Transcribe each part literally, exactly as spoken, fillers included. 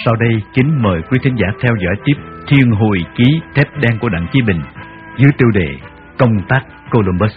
Sau đây kính mời quý thính giả theo dõi tiếp Thiên Hồi Ký Thép Đen của Đặng Chí Bình dưới tiêu đề Công tác Columbus.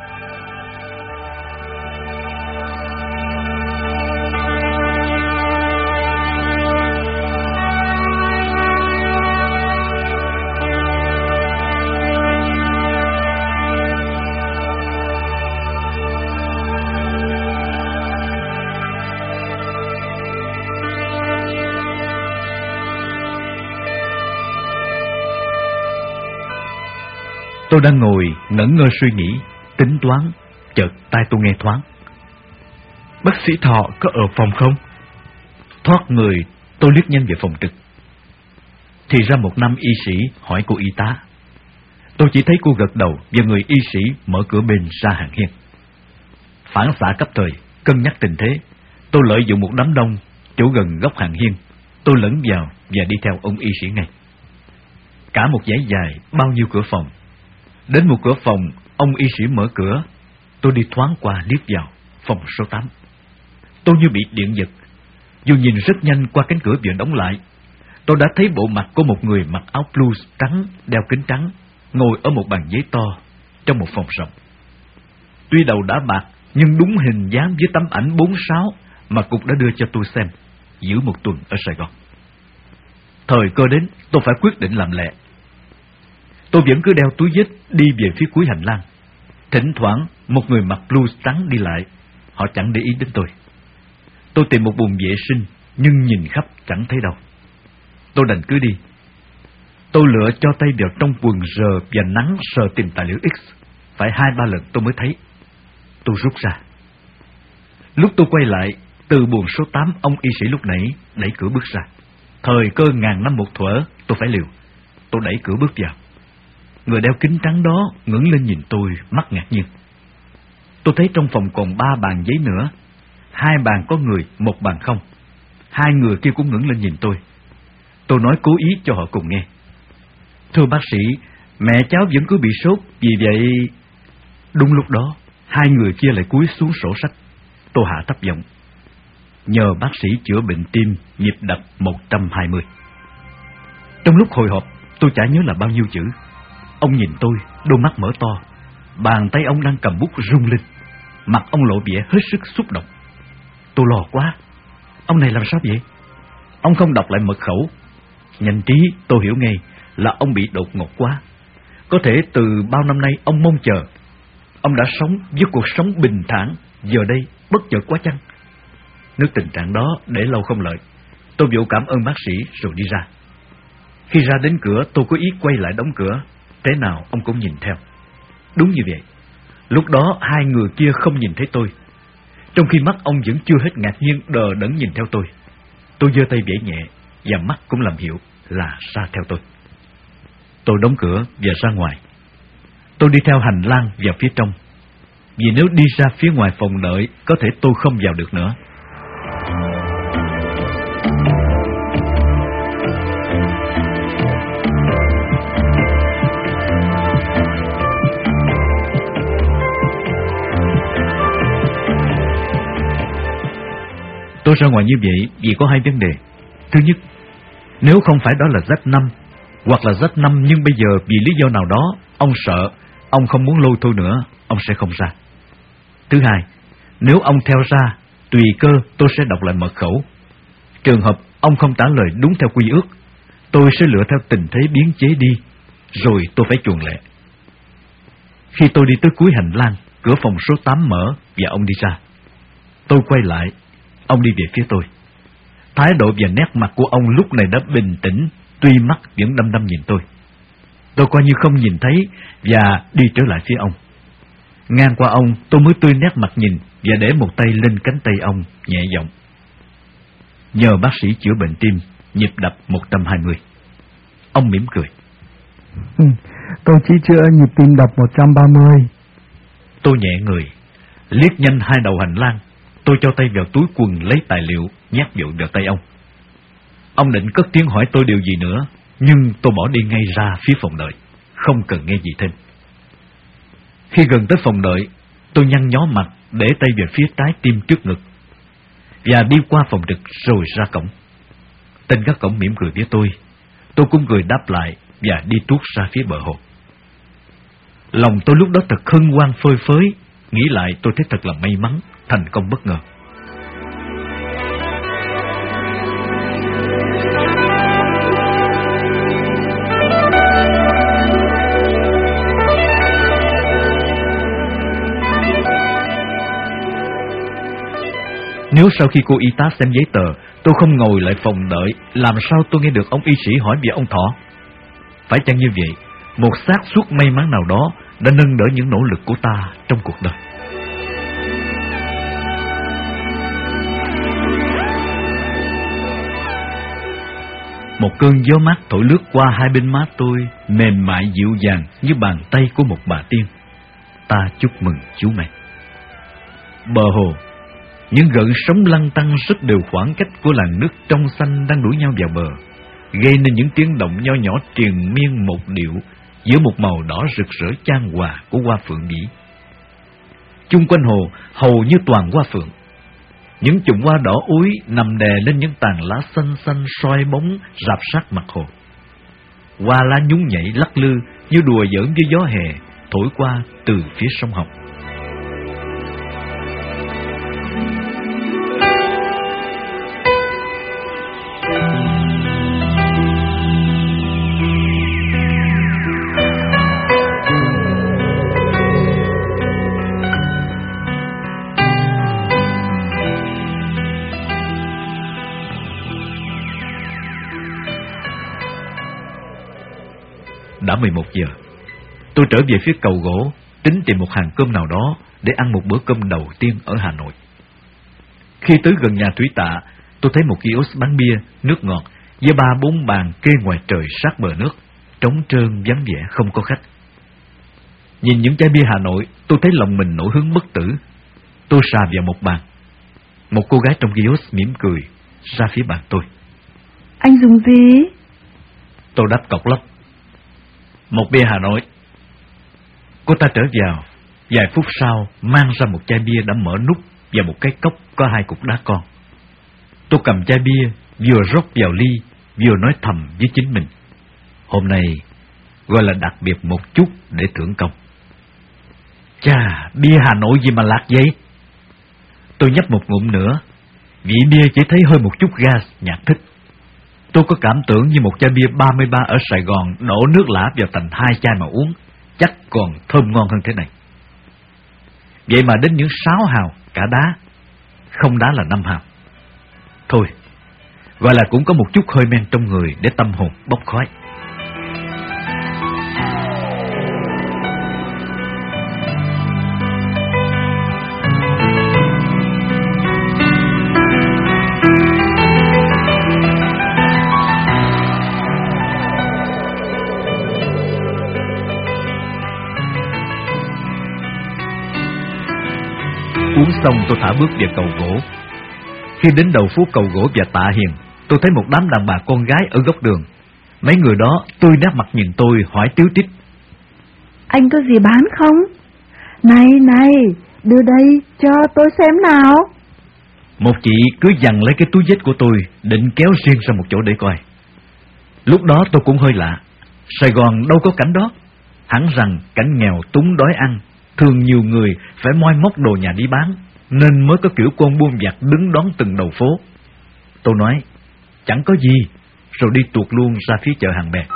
Tôi đang ngồi ngẩn ngơ suy nghĩ, tính toán, chợt tai tôi nghe thoáng. Bác sĩ Thọ có ở phòng không? Thoát người, tôi liếc nhanh về phòng trực. Thì ra một nam y sĩ hỏi cô y tá. Tôi chỉ thấy cô gật đầu và người y sĩ mở cửa bên ra hàng hiên. Phản xạ cấp thời, cân nhắc tình thế, tôi lợi dụng một đám đông chỗ gần góc hàng hiên, tôi lẫn vào và đi theo ông y sĩ ngay. Cả một dãy dài, bao nhiêu cửa phòng. Đến một cửa phòng, ông y sĩ mở cửa. Tôi đi thoáng qua liếc vào phòng số tám. Tôi như bị điện giật. Dù nhìn rất nhanh qua cánh cửa vừa đóng lại, tôi đã thấy bộ mặt của một người mặc áo blues trắng, đeo kính trắng, ngồi ở một bàn giấy to trong một phòng rộng. Tuy đầu đã bạc, nhưng đúng hình dáng với tấm ảnh bốn sáu mà Cục đã đưa cho tôi xem giữa một tuần ở Sài Gòn. Thời cơ đến, tôi phải quyết định làm lẹ. Tôi vẫn cứ đeo túi vít đi về phía cuối hành lang. Thỉnh thoảng một người mặc blues trắng đi lại, họ chẳng để ý đến tôi. Tôi tìm một buồng vệ sinh nhưng nhìn khắp chẳng thấy đâu. Tôi đành cứ đi. Tôi lựa cho tay vào trong quần rờ và nắng sờ tìm tài liệu X. Phải hai ba lần tôi mới thấy. Tôi rút ra. Lúc tôi quay lại, từ buồng số tám, ông y sĩ lúc nãy đẩy cửa bước ra. Thời cơ ngàn năm một thuở, tôi phải liều. Tôi đẩy cửa bước vào. Người đeo kính trắng đó ngẩng lên nhìn tôi, mắt ngạc nhiên. Tôi thấy trong phòng còn ba bàn giấy nữa. Hai bàn có người, một bàn không. Hai người kia cũng ngẩng lên nhìn tôi. Tôi nói cố ý cho họ cùng nghe. Thưa bác sĩ, mẹ cháu vẫn cứ bị sốt, vì vậy... Đúng lúc đó, hai người kia lại cúi xuống sổ sách. Tôi hạ thấp giọng. Nhờ bác sĩ chữa bệnh tim, nhịp đập một trăm hai mươi. Trong lúc hồi hộp, tôi chả nhớ là bao nhiêu chữ. Ông nhìn tôi, đôi mắt mở to. Bàn tay ông đang cầm bút rung lên. Mặt ông lộ vẻ hết sức xúc động. Tôi lo quá. Ông này làm sao vậy? Ông không đọc lại mật khẩu. Nhanh trí tôi hiểu ngay là ông bị đột ngột quá. Có thể từ bao năm nay ông mong chờ. Ông đã sống với cuộc sống bình thản, giờ đây bất chợt quá chăng? Nếu tình trạng đó để lâu không lợi, tôi vội cảm ơn bác sĩ rồi đi ra. Khi ra đến cửa, tôi có ý quay lại đóng cửa. Thế nào ông cũng nhìn theo. Đúng như vậy. Lúc đó hai người kia không nhìn thấy tôi, trong khi mắt ông vẫn chưa hết ngạc nhiên đờ đẫn nhìn theo tôi. Tôi giơ tay vẫy nhẹ và mắt cũng làm hiệu là ra theo tôi. Tôi đóng cửa và ra ngoài. Tôi đi theo hành lang vào phía trong, vì nếu đi ra phía ngoài phòng đợi, có thể tôi không vào được nữa. Tôi ra ngoài như vậy vì có hai vấn đề. Thứ nhất, nếu không phải đó là dắt năm, hoặc là dắt năm nhưng bây giờ vì lý do nào đó ông sợ, ông không muốn lôi tôi nữa, ông sẽ không ra. Thứ hai, nếu ông theo ra, tùy cơ tôi sẽ đọc lại mật khẩu. Trường hợp ông không trả lời đúng theo quy ước, tôi sẽ lựa theo tình thế biến chế đi, rồi tôi phải chuồn lẹ. Khi tôi đi tới cuối hành lang, cửa phòng số tám mở và ông đi ra. Tôi quay lại, ông đi về phía tôi. Thái độ và nét mặt của ông lúc này đã bình tĩnh, tuy mắt vẫn đăm đăm nhìn tôi. Tôi coi như không nhìn thấy và đi trở lại phía ông. Ngang qua ông, tôi mới tươi nét mặt nhìn và để một tay lên cánh tay ông, nhẹ giọng. Nhờ bác sĩ chữa bệnh tim, nhịp đập một trăm hai mươi. Ông mỉm cười. Ừ, tôi chỉ chữa nhịp tim đập một trăm ba mươi. Tôi nhẹ người, liếc nhanh hai đầu hành lang. Tôi cho tay vào túi quần lấy tài liệu, nhét vội vào tay ông. Ông định cất tiếng hỏi tôi điều gì nữa, nhưng tôi bỏ đi ngay ra phía phòng đợi, không cần nghe gì thêm. Khi gần tới phòng đợi, tôi nhăn nhó mặt, để tay về phía trái tim trước ngực, và đi qua phòng trực rồi ra cổng. Tên gác cổng mỉm cười với tôi. Tôi cũng cười đáp lại và đi tuốt ra phía bờ hồ. Lòng tôi lúc đó thật hân hoan phơi phới. Nghĩ lại tôi thấy thật là may mắn, thành công bất ngờ. Nếu sau khi cô y tá xem giấy tờ, tôi không ngồi lại phòng đợi, làm sao tôi nghe được ông y sĩ hỏi về ông Thọ? Phải chăng như vậy, một xác suất may mắn nào đó đã nâng đỡ những nỗ lực của ta trong cuộc đời? Một cơn gió mát thổi lướt qua hai bên má tôi, mềm mại dịu dàng như bàn tay của một bà tiên. Ta chúc mừng chú mày. Bờ hồ, những gợn sóng lăn tăn rất đều khoảng cách của làn nước trong xanh đang đuổi nhau vào bờ, gây nên những tiếng động nho nhỏ triền miên một điệu giữa một màu đỏ rực rỡ chan hòa của hoa phượng nhỉ. Chung quanh hồ hầu như toàn hoa phượng. Những chùm hoa đỏ úi nằm đè lên những tàn lá xanh xanh soi bóng rạp sát mặt hồ. Hoa lá nhún nhảy lắc lư như đùa giỡn với gió hè thổi qua từ phía sông Hồng. Đã mười một giờ, tôi trở về phía cầu gỗ, tính tìm một hàng cơm nào đó để ăn một bữa cơm đầu tiên ở Hà Nội. Khi tới gần nhà Thủy Tạ, tôi thấy một kiosk bán bia, nước ngọt với ba bốn bàn kê ngoài trời sát bờ nước, trống trơn vắng vẻ không có khách. Nhìn những chai bia Hà Nội, tôi thấy lòng mình nổi hứng bất tử. Tôi sà vào một bàn. Một cô gái trong kiosk mỉm cười ra phía bàn tôi. Anh dùng gì? Tôi đáp cộc lốc. Một bia Hà Nội. Cô ta trở vào, vài phút sau mang ra một chai bia đã mở nút và một cái cốc có hai cục đá con. Tôi cầm chai bia, vừa rót vào ly, vừa nói thầm với chính mình. Hôm nay gọi là đặc biệt một chút để thưởng công. Chà, bia Hà Nội gì mà lạc vậy? Tôi nhấp một ngụm nữa, vị bia chỉ thấy hơi một chút gas nhạt thích. Tôi có cảm tưởng như một chai bia ba mươi ba ở Sài Gòn đổ nước lã vào thành hai chai mà uống, chắc còn thơm ngon hơn thế này. Vậy mà đến những sáu hào cả đá, không đá là năm hào. Thôi, gọi là cũng có một chút hơi men trong người để tâm hồn bốc khói. Uống xong tôi thả bước về cầu gỗ. Khi đến đầu phố cầu gỗ và Tạ Hiền, tôi thấy một đám đàn bà con gái ở góc đường. Mấy người đó tươi nét mặt nhìn tôi hỏi tíu tít. Anh có gì bán không? Này này, đưa đây cho tôi xem nào. Một chị cứ giằng lấy cái túi vết của tôi, định kéo riêng ra một chỗ để coi. Lúc đó tôi cũng hơi lạ. Sài Gòn đâu có cảnh đó. Hẳn rằng cảnh nghèo túng đói ăn, thường nhiều người phải moi móc đồ nhà đi bán, nên mới có kiểu con buôn vặt đứng đón từng đầu phố. Tôi nói, chẳng có gì, rồi đi tuột luôn ra phía chợ Hàng Bè.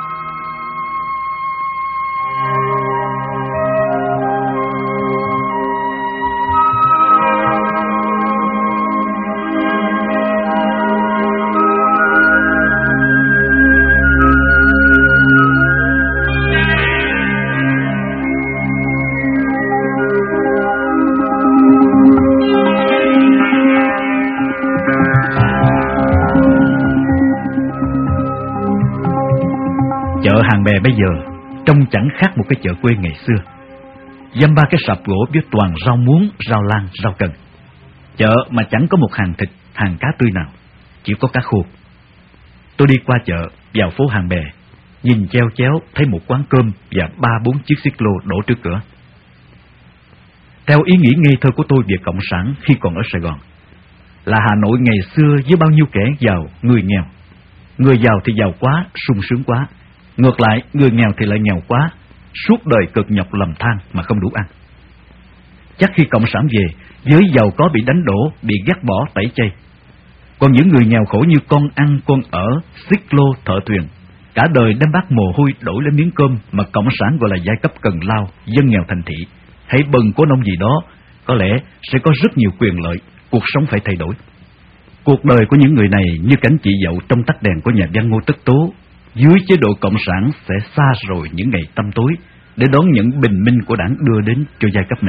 Chợ Hàng Bè bây giờ trông chẳng khác một cái chợ quê ngày xưa. Dăm ba cái sạp gỗ với toàn rau muống, rau lang, rau cần. Chợ mà chẳng có một hàng thịt, hàng cá tươi nào, chỉ có cá khô. Tôi đi qua chợ, vào phố Hàng Bè, nhìn cheo chéo thấy một quán cơm và ba bốn chiếc xích lô đổ trước cửa. Theo ý nghĩ ngây thơ của tôi về cộng sản khi còn ở Sài Gòn, là Hà Nội ngày xưa với bao nhiêu kẻ giàu, người nghèo, Người giàu thì giàu quá, sung sướng quá. Ngược lại, người nghèo thì lại nghèo quá, suốt đời cực nhọc lầm than mà không đủ ăn. Chắc khi cộng sản về, giới giàu có bị đánh đổ, bị gác bỏ, tẩy chay. Còn những người nghèo khổ như con ăn, con ở, xích lô, thợ thuyền, cả đời đem bát mồ hôi đổi lấy miếng cơm mà cộng sản gọi là giai cấp cần lao, dân nghèo thành thị, hãy bần cố nông gì đó, có lẽ sẽ có rất nhiều quyền lợi, cuộc sống phải thay đổi. Cuộc đời của những người này như cảnh chị dậu trong tắt đèn của nhà văn Ngô Tất Tố, dưới chế độ cộng sản sẽ xa rồi những ngày tăm tối để đón những bình minh của đảng đưa đến cho giai cấp mình.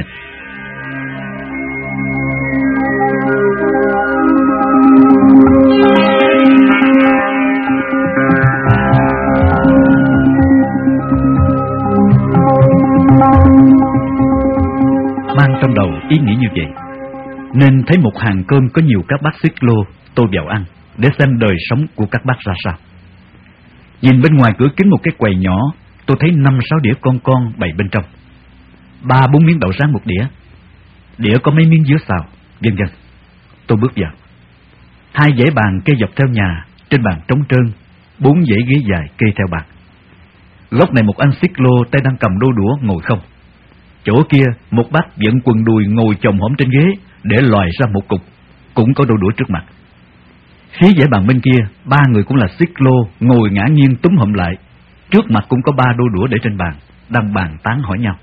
Mang trong đầu ý nghĩ như vậy, nên thấy một hàng cơm có nhiều các bát xích lô, tôi vào ăn để xem đời sống của các bác ra sao. Nhìn bên ngoài cửa kính một cái quầy nhỏ, tôi thấy năm sáu đĩa con con bày bên trong, ba bốn miếng đậu rán một đĩa, đĩa có mấy miếng dứa xào, vân vân. Tôi bước vào, hai dãy bàn kê dọc theo nhà, trên bàn trống trơn, bốn dãy ghế dài kê theo bàn. Góc này một anh xích lô tay đang cầm đôi đũa ngồi không. Chỗ kia một bác dẫn quần đùi ngồi chồng hổm trên ghế để lòi ra một cục, cũng có đôi đũa trước mặt. Phía dãy bàn bên kia, ba người cũng là xích lô ngồi ngã nghiêng túm hụm lại, trước mặt cũng có ba đôi đũa để trên bàn, đang bàn tán hỏi nhau.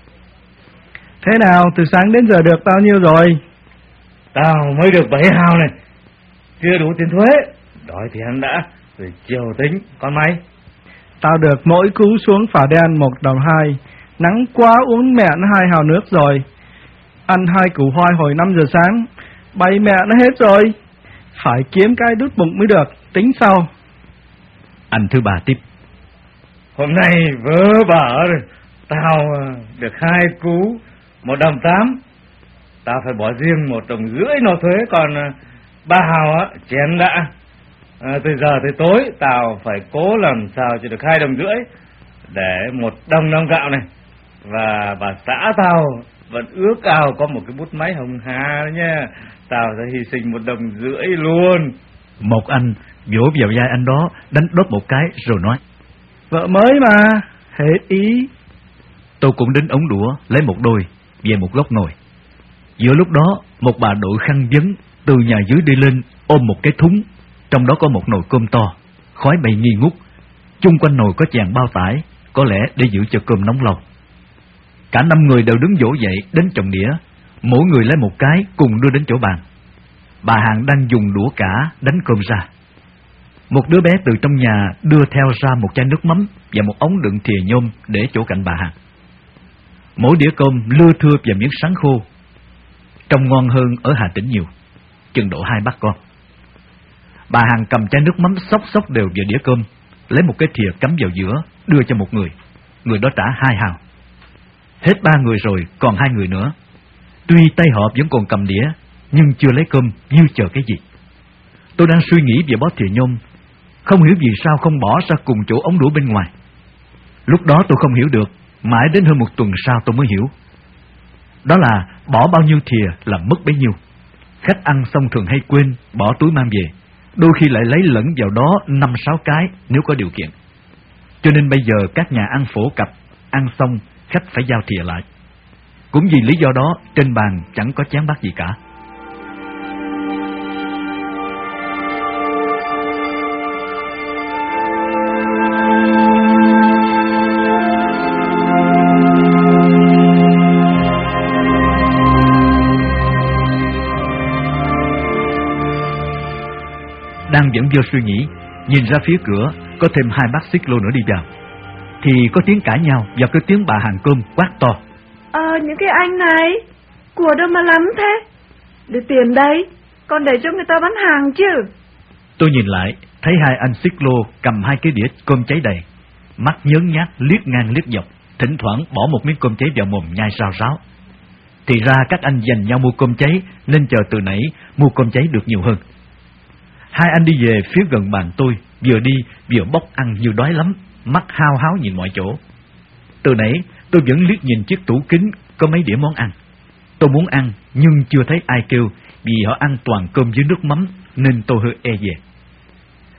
Thế nào, từ sáng đến giờ được bao nhiêu rồi? Tao mới được bảy hào này, chưa đủ tiền thuế, đòi thì ăn đã, rồi chiều tính. Còn mày? Tao được mỗi cú xuống phả đen một đồng hai, nắng quá uống mẹ nó hai hào nước rồi. Ăn hai củ khoai hồi năm giờ sáng, bay mẹ nó hết rồi. Phải kiếm cái đút bụng mới được, tính sau. Anh thứ ba tiếp. Hôm nay vớ vẩn rồi, tao được hai cú, một đồng tám. Tao phải bỏ riêng một đồng rưỡi nộp thuế, còn ba hào á, chén đã. À, từ giờ tới tối, tao phải cố làm sao cho được hai đồng rưỡi, để một đồng đồng gạo này. Và bà xã tao vẫn ước ao có một cái bút máy hồng hà đó nha. Tao sẽ hy sinh một đồng rưỡi luôn. Một anh vỗ vào vai anh đó, đánh đốt một cái rồi nói. Vợ mới mà, hết ý. Tôi cũng đến ống đũa, lấy một đôi, về một góc ngồi. Giữa lúc đó, một bà đội khăn vấn từ nhà dưới đi lên, ôm một cái thúng, trong đó có một nồi cơm to, khói bay nghi ngút. Chung quanh nồi có chàng bao tải, có lẽ để giữ cho cơm nóng lâu. Cả năm người đều đứng dỗ dậy đến chồng đĩa, mỗi người lấy một cái cùng đưa đến chỗ bàn. Bà Hằng đang dùng đũa cả đánh cơm ra. Một đứa bé từ trong nhà đưa theo ra một chai nước mắm và một ống đựng thìa nhôm để chỗ cạnh bà Hằng. Mỗi đĩa cơm lưa thưa và miếng sắn khô, trông ngon hơn ở Hà Tĩnh nhiều, chừng độ hai bát con. Bà Hằng cầm chai nước mắm xóc xóc đều vào đĩa cơm, lấy một cái thìa cắm vào giữa, đưa cho một người, người đó trả hai hào. Hết ba người rồi, còn hai người nữa. Tuy tay họ vẫn còn cầm đĩa, nhưng chưa lấy cơm, như chờ cái gì. Tôi đang suy nghĩ về bó thìa nhôm, không hiểu vì sao không bỏ ra cùng chỗ ống đũa bên ngoài. Lúc đó tôi không hiểu được, mãi đến hơn một tuần sau tôi mới hiểu. Đó là bỏ bao nhiêu thìa là mất bấy nhiêu. Khách ăn xong thường hay quên, bỏ túi mang về, đôi khi lại lấy lẫn vào đó năm sáu cái nếu có điều kiện. Cho nên bây giờ các nhà ăn phổ cập, ăn xong khách phải giao thìa lại. Cũng vì lý do đó, trên bàn chẳng có chén bát gì cả. Đang vẫn vô suy nghĩ, nhìn ra phía cửa có thêm hai bác xích lô nữa đi vào, thì có tiếng cãi nhau và có tiếng bà hàng cơm quát to. Ờ, những cái anh này, của đâu mà lắm thế? Để tiền đây, còn để cho người ta bán hàng chứ. Tôi nhìn lại, thấy hai anh xích lô cầm hai cái đĩa cơm cháy đầy, mắt nhớn nhác liếc ngang liếc dọc, thỉnh thoảng bỏ một miếng cơm cháy vào mồm nhai rao ráo. Thì ra các anh giành nhau mua cơm cháy, nên chờ từ nãy mua cơm cháy được nhiều hơn. Hai anh đi về phía gần bàn tôi, vừa đi vừa bốc ăn như đói lắm, mắt hao háo nhìn mọi chỗ. Từ nãy tôi vẫn liếc nhìn chiếc tủ kính có mấy đĩa món ăn. Tôi muốn ăn nhưng chưa thấy ai kêu, vì họ ăn toàn cơm với nước mắm nên tôi hơi e dè.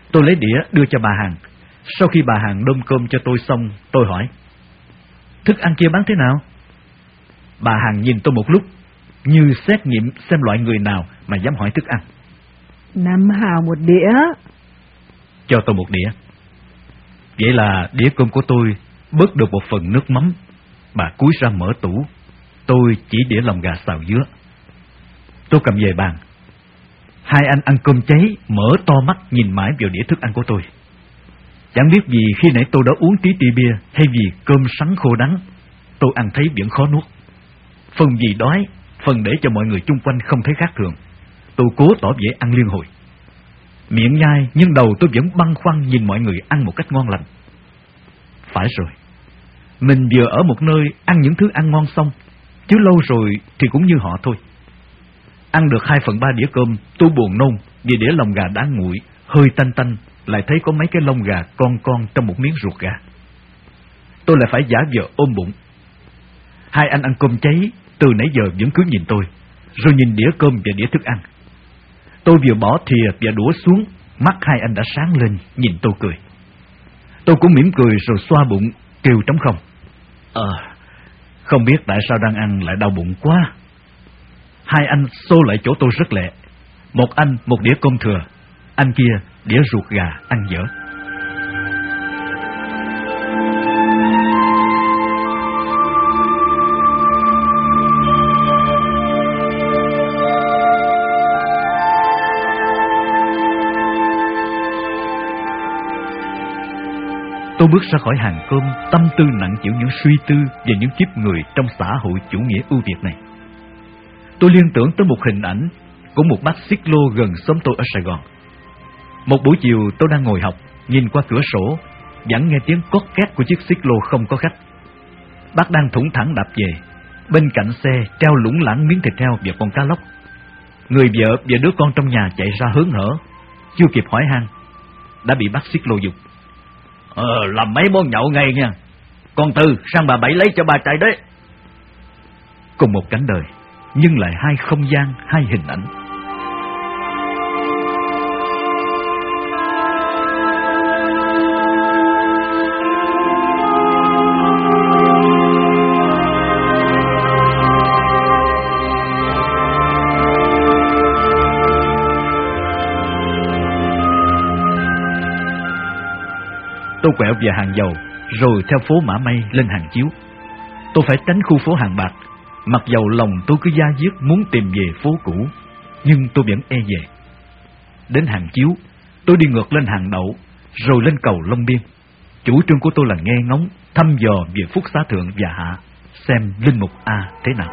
Tôi lấy đĩa đưa cho bà hàng. Sau khi bà hàng đơm cơm cho tôi xong, tôi hỏi: thức ăn kia bán thế nào? Bà hàng nhìn tôi một lúc, như xét nghiệm xem loại người nào mà dám hỏi thức ăn. Năm hào một đĩa. Cho tôi một đĩa. Vậy là đĩa cơm của tôi bớt được một phần nước mắm. Bà cúi ra mở tủ. Tôi chỉ đĩa lòng gà xào dứa. Tôi cầm về bàn. Hai anh ăn cơm cháy mở to mắt nhìn mãi vào đĩa thức ăn của tôi. Chẳng biết vì khi nãy tôi đã uống tí ti bia hay vì cơm sắn khô đắng, tôi ăn thấy vẫn khó nuốt. Phần vì đói, phần để cho mọi người chung quanh không thấy khác thường, tôi cố tỏ vẻ ăn liên hồi. Miệng nhai nhưng đầu tôi vẫn băn khoăn nhìn mọi người ăn một cách ngon lành. Phải rồi, mình vừa ở một nơi ăn những thứ ăn ngon xong, chứ lâu rồi thì cũng như họ thôi. Ăn được hai phần ba đĩa cơm, tôi buồn nôn vì đĩa lòng gà đã nguội, hơi tanh tanh, lại thấy có mấy cái lông gà con con trong một miếng ruột gà. Tôi lại phải giả vờ ôm bụng. Hai anh ăn cơm cháy từ nãy giờ vẫn cứ nhìn tôi, rồi nhìn đĩa cơm và đĩa thức ăn. Tôi vừa bỏ thìa và đũa xuống, mắt hai anh đã sáng lên nhìn tôi cười. Tôi cũng mỉm cười rồi xoa bụng kêu trống không: Ờ, không biết tại sao đang ăn lại đau bụng quá. Hai anh xô lại chỗ tôi rất lẹ. Một anh một đĩa cơm thừa, anh kia đĩa ruột gà ăn dở. Tôi bước ra khỏi hàng cơm, tâm tư nặng chịu những suy tư về những kiếp người trong xã hội chủ nghĩa ưu việt này. Tôi liên tưởng tới một hình ảnh của một bác xích lô gần xóm tôi ở Sài Gòn. Một buổi chiều tôi đang ngồi học, nhìn qua cửa sổ, vẫn nghe tiếng cót két của chiếc xích lô không có khách. Bác đang thủng thẳng đạp về, bên cạnh xe treo lủng lẳng miếng thịt heo và con cá lóc. Người vợ và đứa con trong nhà chạy ra hớn hở, chưa kịp hỏi han đã bị bác xích lô giục: Ờ, làm mấy món nhậu ngay nha, con Tư sang bà Bảy lấy cho bà chạy đấy. Cùng một cảnh đời, nhưng lại hai không gian, hai hình ảnh. Tôi quẹo về hàng dầu, rồi theo phố Mã Mây lên hàng chiếu. Tôi phải tránh khu phố Hàng Bạc, mặc dầu lòng tôi cứ da diết muốn tìm về phố cũ, nhưng tôi vẫn e dè. Đến hàng chiếu, tôi đi ngược lên hàng đậu, rồi lên cầu Long Biên. Chủ trương của tôi là nghe ngóng, thăm dò về Phúc Xá Thượng và Hạ, xem linh mục A thế nào.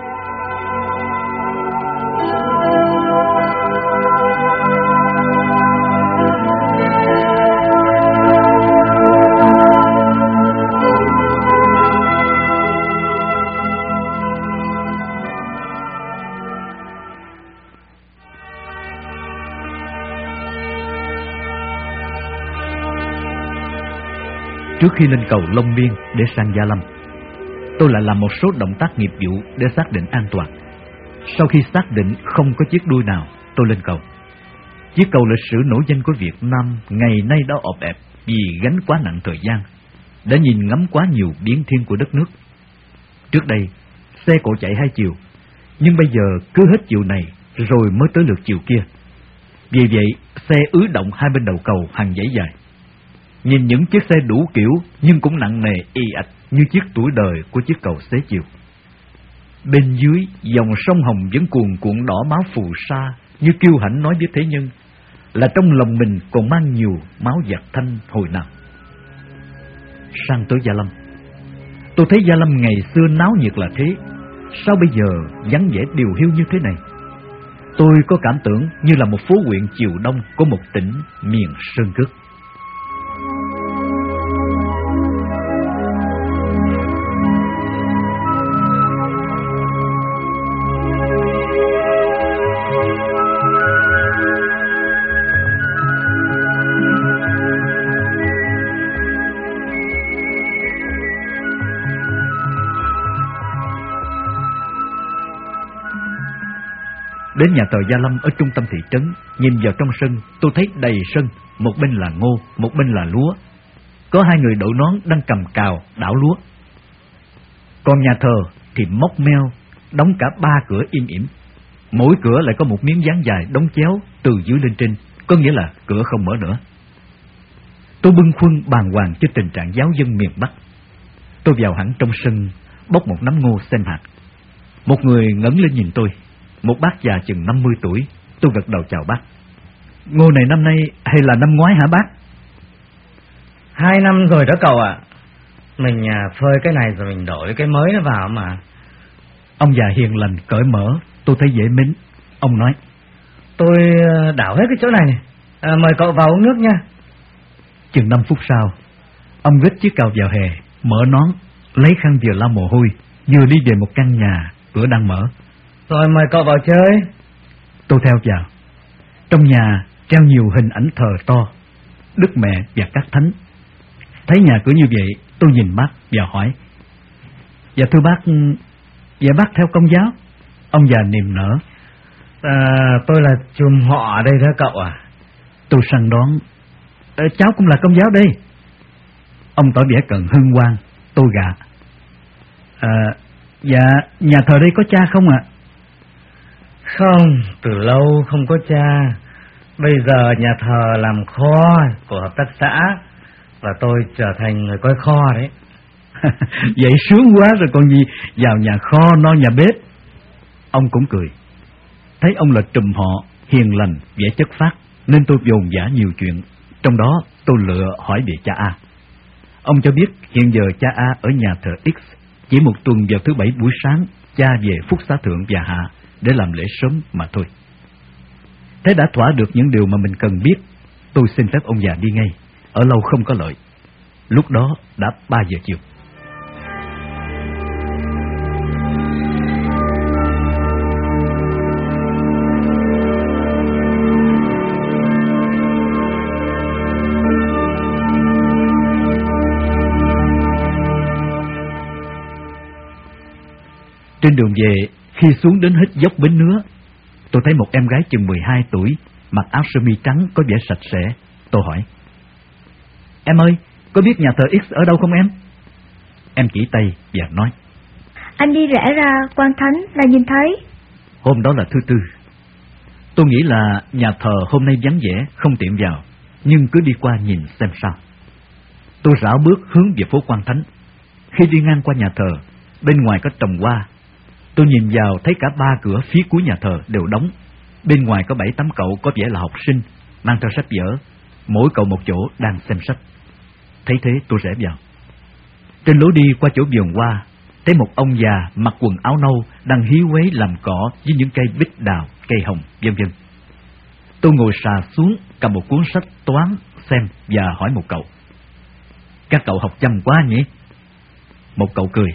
Trước khi lên cầu Long Biên để sang Gia Lâm, tôi lại làm một số động tác nghiệp vụ để xác định an toàn. Sau khi xác định không có chiếc đuôi nào, tôi lên cầu. Chiếc cầu lịch sử nổi danh của Việt Nam ngày nay đã ọp ẹp vì gánh quá nặng thời gian, đã nhìn ngắm quá nhiều biến thiên của đất nước. Trước đây, xe cộ chạy hai chiều, nhưng bây giờ cứ hết chiều này rồi mới tới lượt chiều kia. Vì vậy, xe ứ động hai bên đầu cầu hàng dãy dài. Nhìn những chiếc xe đủ kiểu nhưng cũng nặng nề y ạch như chiếc tuổi đời của chiếc cầu xế chiều. Bên dưới, dòng sông Hồng vẫn cuồn cuộn đỏ máu phù sa như kiêu hãnh nói với thế nhân là trong lòng mình còn mang nhiều máu giặc thanh hồi nào. Sang tới Gia Lâm, tôi thấy Gia Lâm ngày xưa náo nhiệt là thế, sao bây giờ vắng vẻ điều hiu như thế này? Tôi có cảm tưởng như là một phố huyện chiều đông của một tỉnh miền sơn cước. Đến nhà thờ Gia Lâm ở trung tâm thị trấn, nhìn vào trong sân, tôi thấy đầy sân, một bên là ngô, một bên là lúa. Có hai người đội nón đang cầm cào đảo lúa. Còn nhà thờ thì móc meo, đóng cả ba cửa im ỉm. Mỗi cửa lại có một miếng dán dài đóng chéo từ dưới lên trên, có nghĩa là cửa không mở nữa. Tôi bâng khuâng bàng hoàng trước tình trạng giáo dân miền Bắc. Tôi vào hẳn trong sân, bóc một nắm ngô xem hạt. Một người ngẩng lên nhìn tôi, một bác già chừng năm mươi tuổi. Tôi gật đầu chào bác. Ngô này năm nay hay là năm ngoái hả bác? Hai năm rồi đó cậu ạ. À. Mình à, phơi cái này rồi mình đổi cái mới nó vào mà. Ông già hiền lành cởi mở, tôi thấy dễ mến. Ông nói: Tôi đảo hết cái chỗ này này. À, mời cậu vào uống nước nha. Chừng năm phút sau, ông vết chiếc cào vào hè, mở nón, lấy khăn vừa lau mồ hôi, vừa đi về một căn nhà, cửa đang mở. Rồi mời cậu vào chơi. Tôi theo vào. Trong nhà treo nhiều hình ảnh thờ to, Đức Mẹ và các thánh. Thấy nhà cửa như vậy, tôi nhìn bác và hỏi: Dạ thưa bác, dạ bác theo Công giáo? Ông già niềm nở: À, tôi là chùm họ ở đây đó cậu à. Tôi săn đón: à, cháu cũng là Công giáo đây. Ông tỏ vẻ cần hân hoan. Tôi gạ: À, dạ nhà thờ đây có cha không ạ? À? Không, từ lâu không có cha. Bây giờ nhà thờ làm kho của hợp tác xã, và tôi trở thành người coi kho đấy. Vậy sướng quá rồi còn gì, vào nhà kho no nhà bếp. Ông cũng cười. Thấy ông là trùm họ, hiền lành, vẻ chất phác, nên tôi dồn dã nhiều chuyện. Trong đó tôi lựa hỏi về cha A. Ông cho biết hiện giờ cha A ở nhà thờ X. Chỉ một tuần vào thứ bảy buổi sáng, cha về Phúc Xá Thượng và Hạ để làm lễ sớm mà thôi. Thế đã thỏa được những điều mà mình cần biết, tôi xin phép ông già đi ngay. Ở lâu không có lợi. Lúc đó đã ba giờ chiều. Trên đường về, khi xuống đến hết dốc Bến Nứa, tôi thấy một em gái chừng mười hai tuổi, mặc áo sơ mi trắng có vẻ sạch sẽ. Tôi hỏi: Em ơi, có biết nhà thờ X ở đâu không em? Em chỉ tay và nói: Anh đi rẽ ra Quan Thánh là nhìn thấy. Hôm đó là thứ tư. Tôi nghĩ là nhà thờ hôm nay vắng vẻ, không tiện vào, nhưng cứ đi qua nhìn xem sao. Tôi rảo bước hướng về phố Quan Thánh. Khi đi ngang qua nhà thờ, bên ngoài có trồng hoa. Tôi nhìn vào thấy cả ba cửa phía cuối nhà thờ đều đóng. Bên ngoài có bảy tám cậu có vẻ là học sinh, mang theo sách vở, mỗi cậu một chỗ đang xem sách. Thấy thế tôi rẽ vào. Trên lối đi qua chỗ vườn hoa, thấy một ông già mặc quần áo nâu đang hí huế làm cỏ với những cây bích đào, cây hồng, vân vân. Tôi ngồi xà xuống, cầm một cuốn sách toán xem và hỏi một cậu: Các cậu học chăm quá nhỉ? Một cậu cười: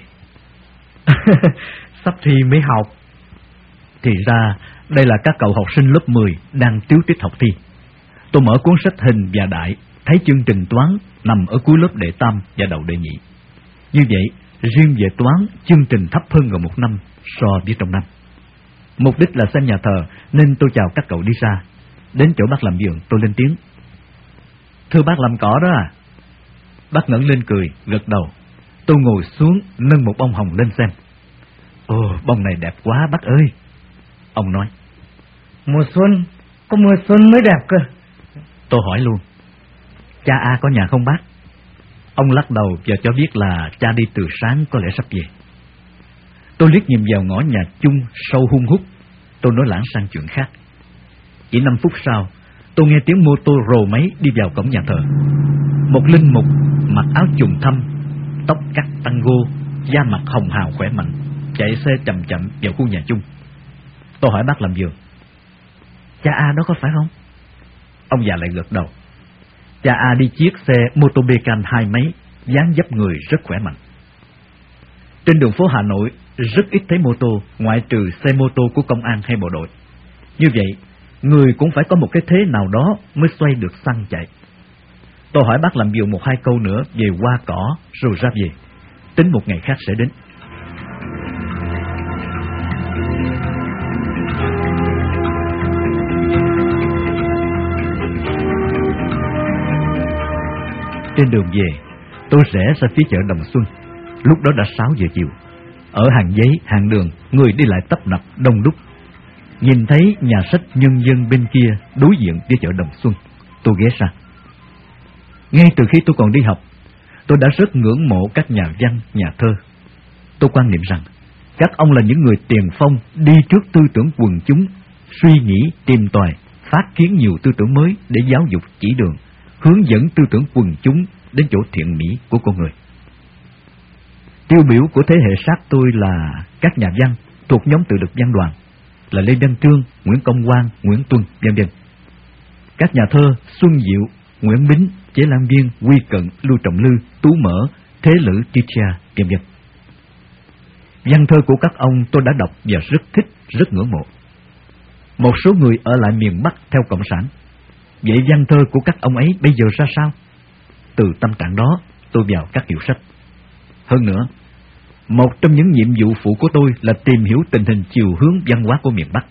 Sắp thi mới học. Thì ra đây là các cậu học sinh lớp mười đang tiếu tiết học thi. Tôi mở cuốn sách hình và đại, thấy chương trình toán nằm ở cuối lớp đệ tam và đầu đệ nhị. Như vậy, riêng về toán, chương trình thấp hơn gần một năm so với trong năm. Mục đích là xem nhà thờ, nên tôi chào các cậu đi ra. Đến chỗ bác làm vườn, tôi lên tiếng: Thưa bác làm cỏ đó à? Bác ngẩng lên cười, gật đầu. Tôi ngồi xuống, nâng một bông hồng lên xem. Ồ, bông này đẹp quá bác ơi. Ông nói: Mùa xuân, có mùa xuân mới đẹp cơ. Tôi hỏi luôn: Cha A có nhà không bác? Ông lắc đầu và cho biết là cha đi từ sáng, có lẽ sắp về. Tôi liếc nhìn vào ngõ nhà chung sâu hun hút. Tôi nói lảng sang chuyện khác. Chỉ năm phút sau, tôi nghe tiếng mô tô rồ máy đi vào cổng nhà thờ. Một linh mục mặc áo trùng thâm, tóc cắt tango, da mặt hồng hào khỏe mạnh, chạy xe chậm chậm vào khu nhà chung. Tôi hỏi bác làm vườn: Cha A đó có phải không? Ông già lại gật đầu. Cha A đi chiếc xe mô tô bê can hai máy, dáng dấp người rất khỏe mạnh. Trên đường phố Hà Nội rất ít thấy mô tô, ngoại trừ xe mô tô của công an hay bộ đội. Như vậy, người cũng phải có một cái thế nào đó mới xoay được xăng chạy. Tôi hỏi bác làm vườn một hai câu nữa về hoa cỏ rồi ra về. Tính một ngày khác sẽ đến. trên đường về, tôi rẽ ra phía chợ Đồng Xuân. Lúc đó đã sáu giờ chiều. Ở hàng giấy, hàng đường, người đi lại tấp nập đông đúc. Nhìn thấy nhà sách Nhân Dân bên kia đối diện với chợ Đồng Xuân, tôi ghé ra. Ngay từ khi tôi còn đi học, tôi đã rất ngưỡng mộ các nhà văn, nhà thơ. Tôi quan niệm rằng các ông là những người tiền phong đi trước tư tưởng quần chúng, suy nghĩ, tìm tòi, phát kiến nhiều tư tưởng mới để giáo dục chỉ đường, hướng dẫn tư tưởng quần chúng đến chỗ thiện mỹ của con người. Tiêu biểu của thế hệ sát tôi là các nhà văn thuộc nhóm tự lực văn đoàn, là Lê Đăng Trương, Nguyễn Công Quang, Nguyễn Tuân, vân vân. Các nhà thơ Xuân Diệu, Nguyễn Bính, Chế Lan Viên, Quy Cận, Lưu Trọng Lư, Tú Mở, Thế Lữ, Tricia, vân vân. Văn thơ của các ông tôi đã đọc và rất thích, rất ngưỡng mộ. Một số người ở lại miền Bắc theo Cộng sản. Vậy văn thơ của các ông ấy bây giờ ra sao? Từ tâm trạng đó, tôi vào các hiệu sách. Hơn nữa, một trong những nhiệm vụ phụ của tôi là tìm hiểu tình hình chiều hướng văn hóa của miền Bắc.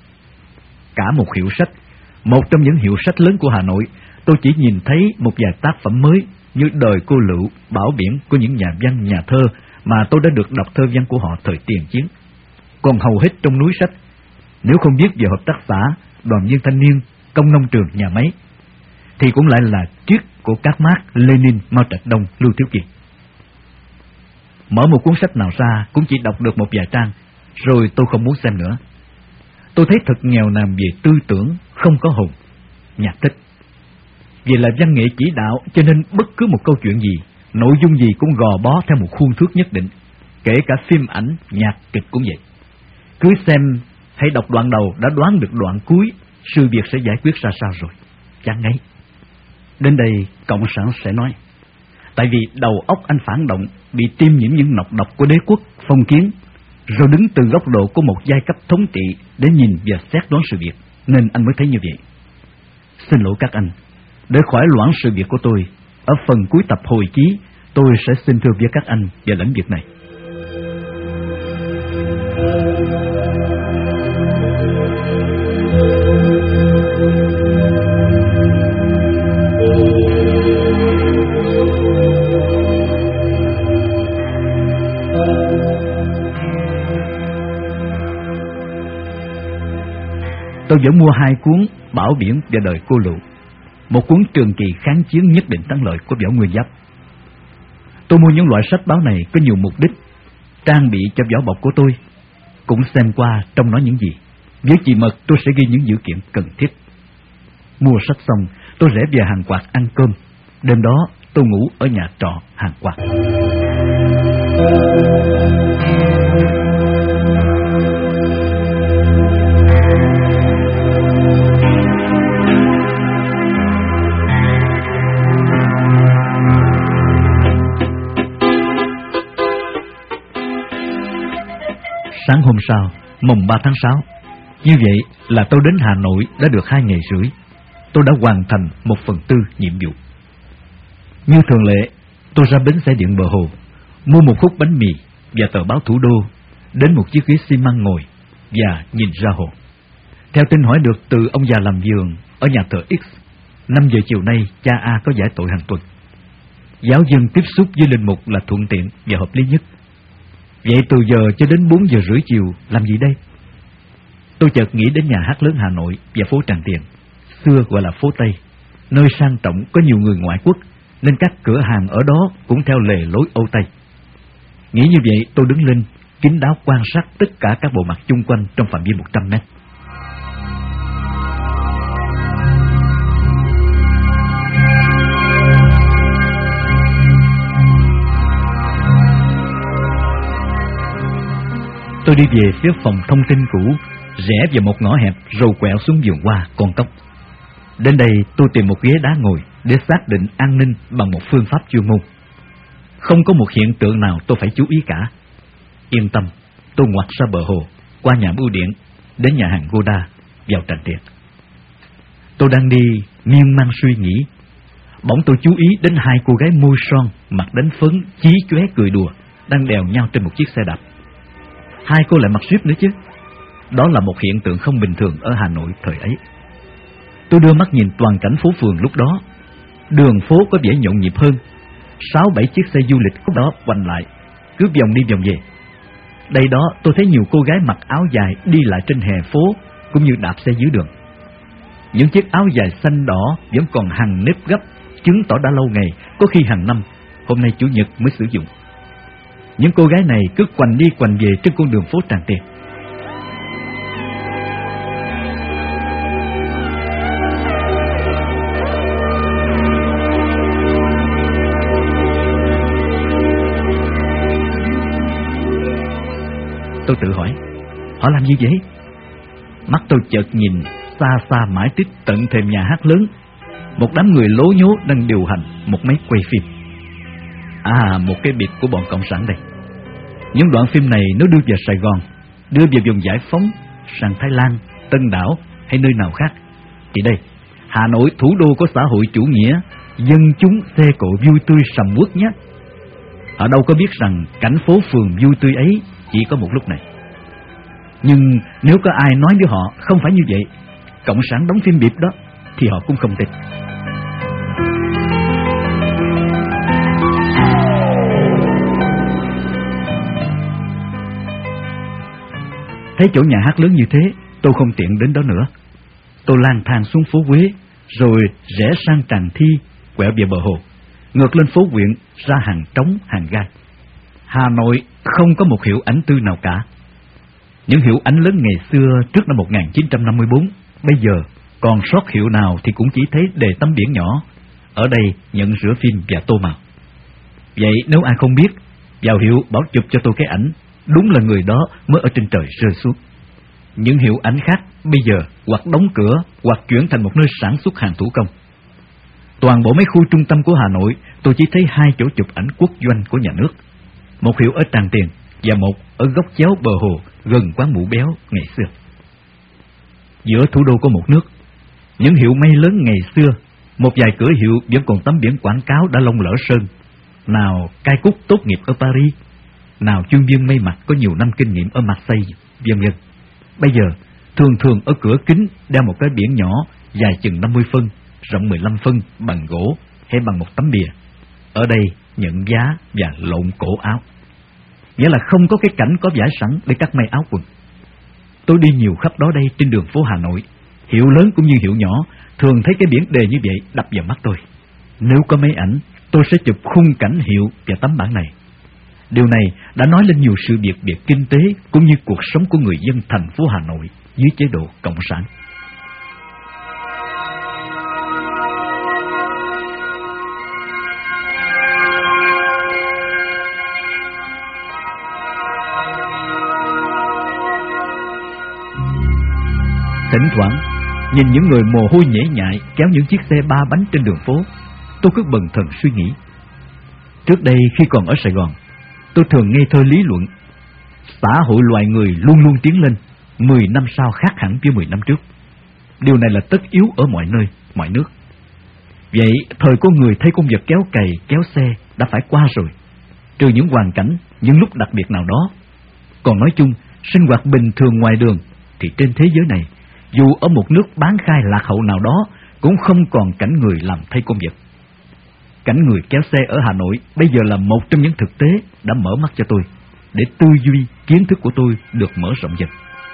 Cả một hiệu sách, một trong những hiệu sách lớn của Hà Nội, tôi chỉ nhìn thấy một vài tác phẩm mới như Đời Cô Lựu, Bảo Biển của những nhà văn, nhà thơ mà tôi đã được đọc thơ văn của họ thời tiền chiến. Còn hầu hết trong núi sách, nếu không biết về hợp tác xã, đoàn viên thanh niên, công nông trường, nhà máy, thì cũng lại là triết của các Mác, Lenin, Mao Trạch Đông, Lưu Thiếu Kiệt. Mở một cuốn sách nào ra cũng chỉ đọc được một vài trang, rồi tôi không muốn xem nữa. Tôi thấy thật nghèo nàn về tư tưởng, không có hồn. Nhạc thích. Vì là văn nghệ chỉ đạo, cho nên bất cứ một câu chuyện gì, nội dung gì cũng gò bó theo một khuôn thước nhất định. Kể cả phim ảnh, nhạc kịch cũng vậy. Cứ xem hay đọc đoạn đầu đã đoán được đoạn cuối, sự việc sẽ giải quyết ra sao rồi. Chán ngấy. Đến đây Cộng sản sẽ nói, tại vì đầu óc anh phản động, bị tiêm nhiễm những nọc độc của đế quốc, phong kiến, rồi đứng từ góc độ của một giai cấp thống trị để nhìn và xét đoán sự việc, nên anh mới thấy như vậy. Xin lỗi các anh, để khỏi loãng sự việc của tôi, ở phần cuối tập hồi ký, tôi sẽ xin thưa với các anh về lĩnh vực này. Tôi vẫn mua hai cuốn Bảo Biển và Đời Cô Lựu, một cuốn trường kỳ kháng chiến nhất định thắng lợi của Võ Nguyên Giáp. Tôi mua những loại sách báo này có nhiều mục đích, trang bị cho vỏ bọc của tôi, cũng xem qua trong nó những gì. Với chị Mật tôi sẽ ghi những dữ kiện cần thiết. Mua sách xong, tôi rẽ về Hàng Quạt ăn cơm. Đêm đó tôi ngủ ở nhà trọ Hàng Quạt. Sáng hôm sau, mùng ba tháng sáu, như vậy là tôi đến Hà Nội đã được hai ngày rưỡi. Tôi đã hoàn thành một phần tư nhiệm vụ. Như thường lệ, tôi ra bến xe điện Bờ Hồ, mua một khúc bánh mì và tờ báo Thủ Đô, đến một chiếc ghế xi măng ngồi và nhìn ra hồ. Theo tin hỏi được từ ông già làm vườn ở nhà thờ X, năm giờ chiều nay cha A có giải tội hàng tuần. Giáo dân tiếp xúc với linh mục là thuận tiện và hợp lý nhất. Vậy từ giờ cho đến bốn giờ rưỡi chiều làm gì đây? Tôi chợt nghĩ đến nhà hát lớn Hà Nội và phố Tràng Tiền, xưa gọi là phố Tây, nơi sang trọng có nhiều người ngoại quốc, nên các cửa hàng ở đó cũng theo lề lối Âu Tây. Nghĩ như vậy, tôi đứng lên, kín đáo quan sát tất cả các bộ mặt chung quanh trong phạm vi một trăm mét. Tôi đi về phía phòng thông tin cũ, rẽ vào một ngõ hẹp rồi quẹo xuống vườn hoa Con Cốc. Đến đây tôi tìm một ghế đá ngồi để xác định an ninh bằng một phương pháp chuyên môn. Không có một hiện tượng nào tôi phải chú ý cả. Yên tâm, tôi ngoặt ra bờ hồ, qua nhà bưu điện, đến nhà hàng Goda, vào Tràng Tiền. Tôi đang đi miên man suy nghĩ, bỗng tôi chú ý đến hai cô gái môi son, mặt đánh phấn, chí chóe cười đùa, đang đèo nhau trên một chiếc xe đạp. Hai cô lại mặc jeep nữa chứ. Đó là một hiện tượng không bình thường ở Hà Nội thời ấy. Tôi đưa mắt nhìn toàn cảnh phố phường lúc đó. Đường phố có vẻ nhộn nhịp hơn. Sáu bảy chiếc xe du lịch khúc đó quanh lại, cứ vòng đi vòng về. Đây đó tôi thấy nhiều cô gái mặc áo dài đi lại trên hè phố, cũng như đạp xe dưới đường. Những chiếc áo dài xanh đỏ vẫn còn hằn nếp gấp, chứng tỏ đã lâu ngày, có khi hàng năm, hôm nay Chủ nhật mới sử dụng. Những cô gái này cứ quành đi quành về trên con đường phố Tràng Tiền. Tôi tự hỏi, họ làm gì vậy? Mắt tôi chợt nhìn xa xa mãi tít tận thềm nhà hát lớn. Một đám người lố nhố đang điều hành một máy quay phim. À, một cái biệt của bọn Cộng sản đây. Những đoạn phim này nó đưa vào Sài Gòn, đưa vào vùng Giải Phóng, sang Thái Lan, Tân Đảo hay nơi nào khác. Thì đây, Hà Nội, thủ đô của xã hội chủ nghĩa, dân chúng xe cộ vui tươi sầm uất nhé. Họ đâu có biết rằng cảnh phố phường vui tươi ấy chỉ có một lúc này. Nhưng nếu có ai nói với họ không phải như vậy, Cộng sản đóng phim bịp đó, thì họ cũng không tin. Thấy chỗ nhà hát lớn như thế, tôi không tiện đến đó nữa. Tôi lang thang xuống phố Huế, rồi rẽ sang Tràng Thi, quẹo về bờ hồ, ngược lên phố Huyện, ra hàng Trống, hàng Gai. Hà Nội không có một hiệu ảnh tư nào cả. Những hiệu ảnh lớn ngày xưa trước năm một nghìn chín trăm năm mươi tư, bây giờ còn sót hiệu nào thì cũng chỉ thấy đề tấm biển nhỏ, ở đây nhận rửa phim và tô màu. Vậy nếu ai không biết, vào hiệu bảo chụp cho tôi cái ảnh, đúng là người đó mới ở trên trời rơi xuống. Những hiệu ảnh khác bây giờ hoặc đóng cửa hoặc chuyển thành một nơi sản xuất hàng thủ công. Toàn bộ mấy khu trung tâm của Hà Nội, tôi chỉ thấy hai chỗ chụp ảnh quốc doanh của nhà nước. Một hiệu ở Tràng Tiền và một ở góc chéo bờ hồ gần quán Mụ Béo ngày xưa. Giữa thủ đô có một nước, những hiệu may lớn ngày xưa, một vài cửa hiệu vẫn còn tấm biển quảng cáo đã lông lỡ sơn. Nào Cai Cúc tốt nghiệp ở Paris, nào chuyên viên may mặc có nhiều năm kinh nghiệm ở Marseille, vân vân. Bây giờ thường thường ở cửa kính đeo một cái biển nhỏ dài chừng năm mươi phân, rộng mười lăm phân, bằng gỗ hay bằng một tấm bìa. Ở đây nhận giá và lộn cổ áo, nghĩa là không có cái cảnh có vải sẵn để cắt may áo quần. Tôi đi nhiều khắp đó đây trên đường phố Hà Nội, hiệu lớn cũng như hiệu nhỏ, thường thấy cái biển đề như vậy đập vào mắt tôi. Nếu có máy ảnh, tôi sẽ chụp khung cảnh hiệu và tấm bản này. Điều này đã nói lên nhiều sự việc về kinh tế cũng như cuộc sống của người dân thành phố Hà Nội dưới chế độ Cộng sản. Thỉnh thoảng, nhìn những người mồ hôi nhễ nhại kéo những chiếc xe ba bánh trên đường phố, tôi cứ bần thần suy nghĩ. Trước đây khi còn ở Sài Gòn, tôi thường ngây thơ lý luận, xã hội loài người luôn luôn tiến lên, mười năm sau khác hẳn với mười năm trước. Điều này là tất yếu ở mọi nơi, mọi nước. Vậy thời con người thấy công việc kéo cày, kéo xe đã phải qua rồi, trừ những hoàn cảnh, những lúc đặc biệt nào đó. Còn nói chung, sinh hoạt bình thường ngoài đường, thì trên thế giới này, dù ở một nước bán khai lạc hậu nào đó, cũng không còn cảnh người làm thay công việc. Cảnh người kéo xe ở Hà Nội bây giờ là một trong những thực tế đã mở mắt cho tôi, để tư duy, kiến thức của tôi được mở rộng dần.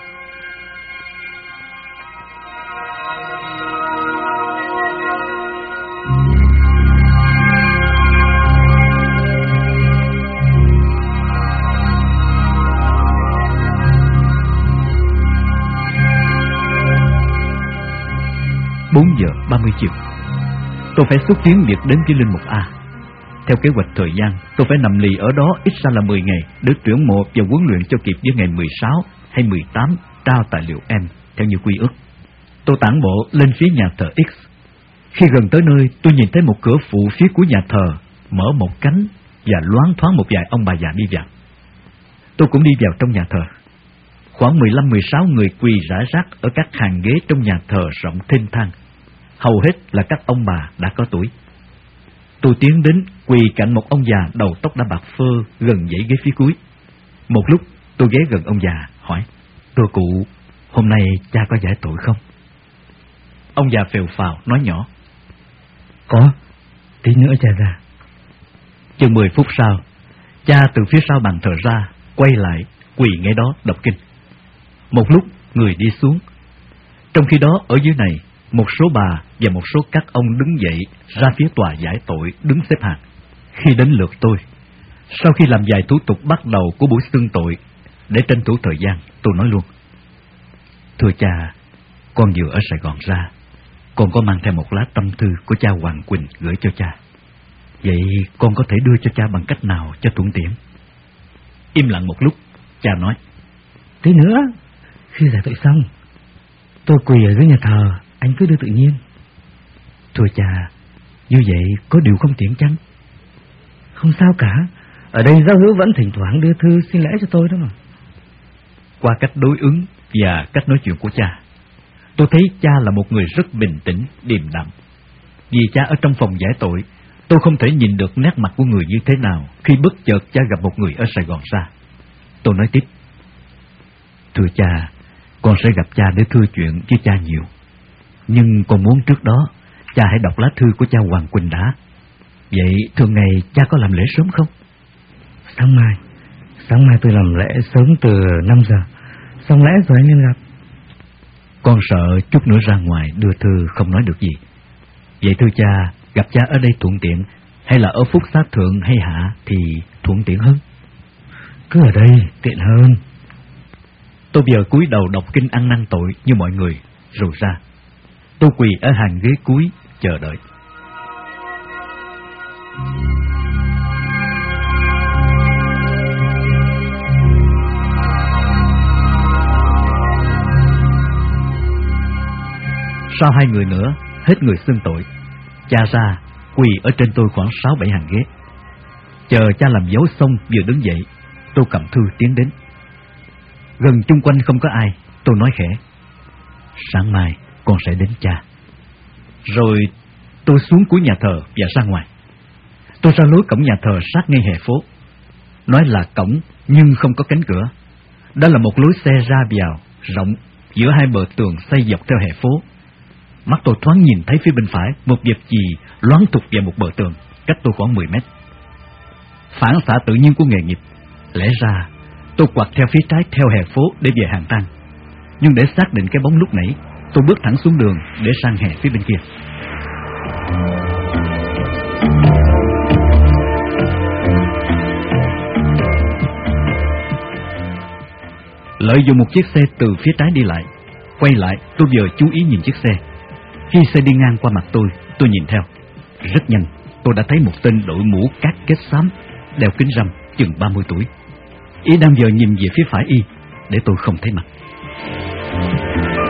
bốn giờ ba mươi chiều, tôi phải xúc tiến việc đến với Linh Mục A. Theo kế hoạch thời gian, tôi phải nằm lì ở đó ít ra là mười ngày để tuyển mộ và huấn luyện cho kịp với ngày mười sáu hay mười tám trao tài liệu M theo như quy ước. Tôi tản bộ lên phía nhà thờ X. Khi gần tới nơi, tôi nhìn thấy một cửa phụ phía cuối nhà thờ mở một cánh và loáng thoáng một vài ông bà già đi vào. Tôi cũng đi vào trong nhà thờ. Khoảng mười lăm mười sáu người quỳ rải rác ở các hàng ghế trong nhà thờ rộng thênh thang. Hầu hết là các ông bà đã có tuổi. Tôi tiến đến quỳ cạnh một ông già đầu tóc đã bạc phơ gần dãy ghế phía cuối. Một lúc tôi ghé gần ông già hỏi: "Thưa cụ, hôm nay cha có giải tội không?" Ông già phèo phào nói nhỏ: "Có, Tí nữa cha ra. Chừng mười phút sau, cha từ phía sau bàn thờ ra, quay lại, quỳ ngay đó đọc kinh. Một lúc, người đi xuống. Trong khi đó, ở dưới này, một số bà và một số các ông đứng dậy ra phía tòa giải tội đứng xếp hàng. Khi đến lượt tôi, sau khi làm vài thủ tục bắt đầu của buổi xưng tội, để tranh thủ thời gian, tôi nói luôn: Thưa cha, con vừa ở Sài Gòn ra, con có mang theo một lá tâm thư của cha Hoàng Quỳnh gửi cho cha. Vậy con có thể đưa cho cha bằng cách nào cho thuận tiện? Im lặng một lúc, cha nói: Tí nữa, khi giải tội xong, tôi quỳ ở dưới nhà thờ, anh cứ đưa tự nhiên. Thưa cha, như vậy có điều không tiện chăng? Không sao cả, ở đây giáo hữu vẫn thỉnh thoảng đưa thư xin lễ cho tôi đó mà. Qua cách đối ứng và cách nói chuyện của cha, tôi thấy cha là một người rất bình tĩnh, điềm đạm. Vì cha ở trong phòng giải tội, tôi không thể nhìn được nét mặt của người như thế nào khi bất chợt cha gặp một người ở Sài Gòn ra. Tôi nói tiếp: Thưa cha, con sẽ gặp cha để thưa chuyện với cha nhiều. Nhưng con muốn trước đó, cha hãy đọc lá thư của cha Hoàng Quỳnh đã. Vậy thường ngày cha có làm lễ sớm không? Sáng mai, sáng mai tôi làm lễ sớm từ năm giờ, xong lễ rồi anh nên gặp. Con sợ chút nữa ra ngoài đưa thư không nói được gì. Vậy thưa cha, gặp cha ở đây thuận tiện, hay là ở Phúc Xá Thượng hay Hạ thì thuận tiện hơn? Cứ ở đây tiện hơn. Tôi giờ cúi đầu đọc kinh ăn năn tội như mọi người, rồi ra. Tôi quỳ ở hàng ghế cuối chờ đợi. Sau hai người nữa, hết người xưng tội, cha ra, quỳ ở trên tôi khoảng sáu bảy hàng ghế. Chờ cha làm dấu xong vừa đứng dậy, tôi cầm thư tiến đến. Gần chung quanh không có ai, tôi nói khẽ: Sáng mai con sẽ đến cha. Rồi tôi xuống cuối nhà thờ và ra ngoài. Tôi ra lối cổng nhà thờ sát ngay hè phố. Nói là cổng nhưng không có cánh cửa. Đó là một lối xe ra vào, rộng, giữa hai bờ tường xây dọc theo hè phố. Mắt tôi thoáng nhìn thấy phía bên phải một vật gì loáng thục vào một bờ tường, cách tôi khoảng mười mét. Phản xạ tự nhiên của nghề nghiệp, lẽ ra tôi quặt theo phía trái theo hè phố để về hàng tăng. Nhưng để xác định cái bóng lúc nãy, tôi bước thẳng xuống đường để sang hè phía bên kia. Lợi dụng một chiếc xe từ phía trái đi lại, quay lại tôi vừa chú ý nhìn chiếc xe. Khi xe đi ngang qua mặt tôi, tôi nhìn theo. Rất nhanh, tôi đã thấy một tên đội mũ cát kết xám, đeo kính râm, chừng ba mươi tuổi. Y đang giờ nhìn về phía phải y, để tôi không thấy mặt.